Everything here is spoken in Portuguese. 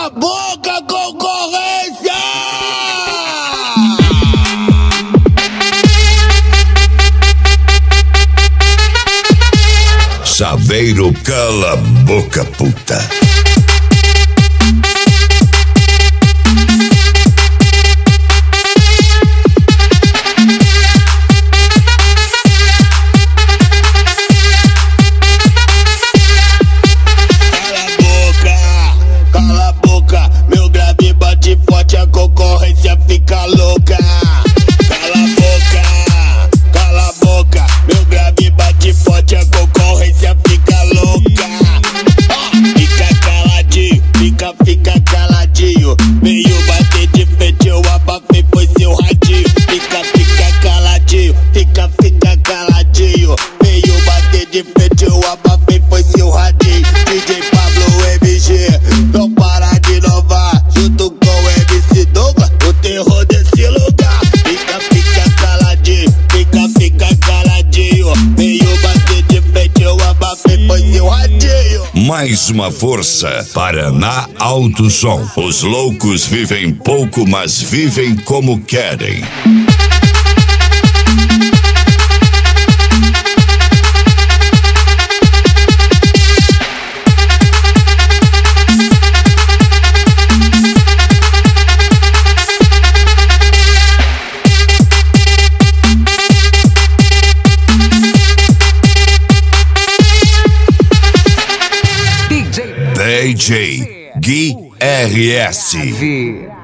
a boca, concorrência! Chaveiro, cala a boca, puta. Cala a boca, meu grave bate forte, a concorrência fica louca. Cala a boca, meu grave bate forte, a concorrência fica louca. Fica caladinho, fica caladinho. Veio bater de frente, eu abafei, foi seu radinho. Fica caladinho, fica caladinho. Veio bater de frente, eu abafei, foi seu radinho. DJ Pablo MG, não para de inovar, junto com o MC Douglas, o terror desse lugar. Fica caladinho, fica caladinho. Veio bater de frente, eu abafei, foi seu radinho. Mais uma força, Paraná Alto Som. Os loucos vivem pouco, mas vivem como querem. DJ Gui RS.